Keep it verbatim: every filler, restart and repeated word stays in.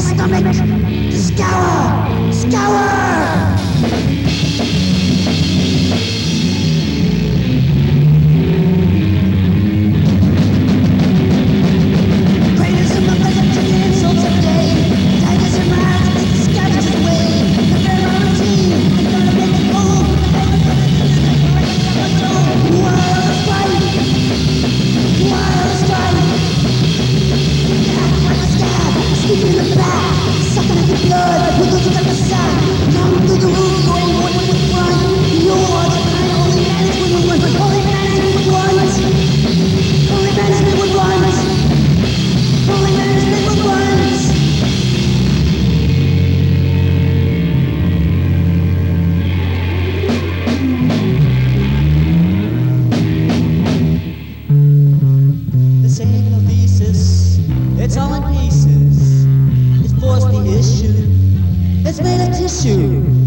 stomach to scour, scour. Greatest of my pleasure to the insults of day. Tigers in my eyes, take the scavengers away. The very routine, they're gonna make it cold. Wild strike, wild strike. Like a stab, sneaking in the back, sucking at the blood, wiggles at the side. Come through the room, going one with the front. Yours, and only management would run, only management would run. Only management would run. Only management would run. This ain't no thesis, it's all in pieces. It's forced the issue, it's made of tissue.